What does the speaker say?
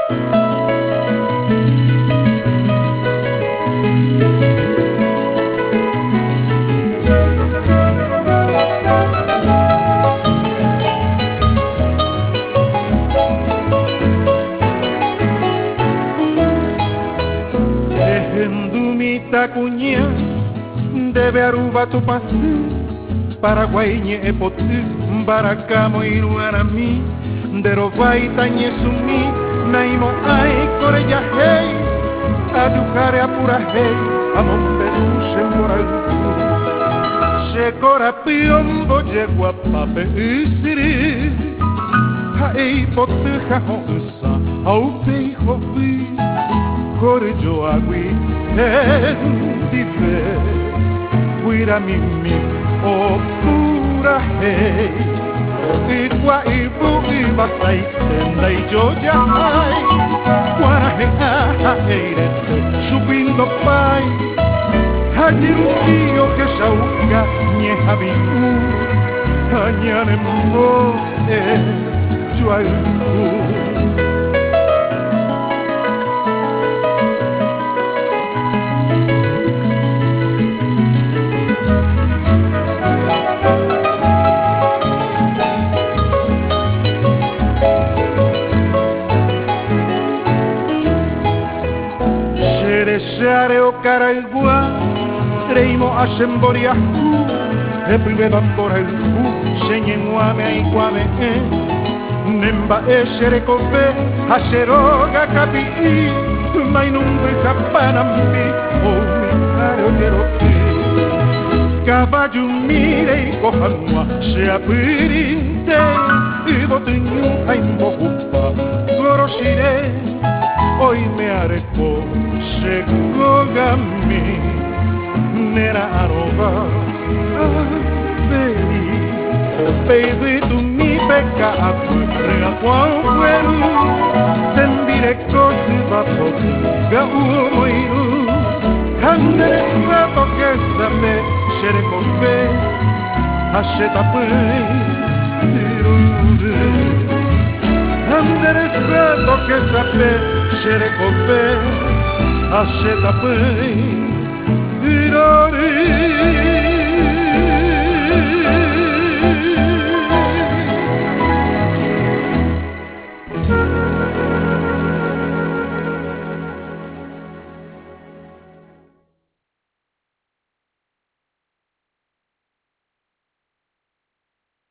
Cuña debe Aruba tu patu Paraguaine e potu Baracamo iruanami Dero vai tañe sumi Naimo ai coreya hei Aducare apura hei Amonde susen moraluku Se cora piombo Jegua pape isiri Haei potu jahonsa Aupei hobi Corjo agui dive Guira mimi o pura hei Igua ibu ibasai Tenda i joya hai Guara hea eirete Subindo pai Hajiruki o que sauka Nieha biku Hanyane mo Juaiku Seare o Caraigua, reimo a Semboriahu, e prive bambora il fu, segnenuame ai guame Nemba e serekobe, a seroga capi, ma in un capanambi, o mi care o geroki. Caballo mire i kohanua, se apirinte, i botinyu ai mohupa, gorosire, oi me areko. Segogami nera arova baby tu mi pecca a frega qual quelu tendire così va poco ga uomo iru candere rato che sape sere cofe asceta pei candere rato che sape sere cofe Asceta pei, irori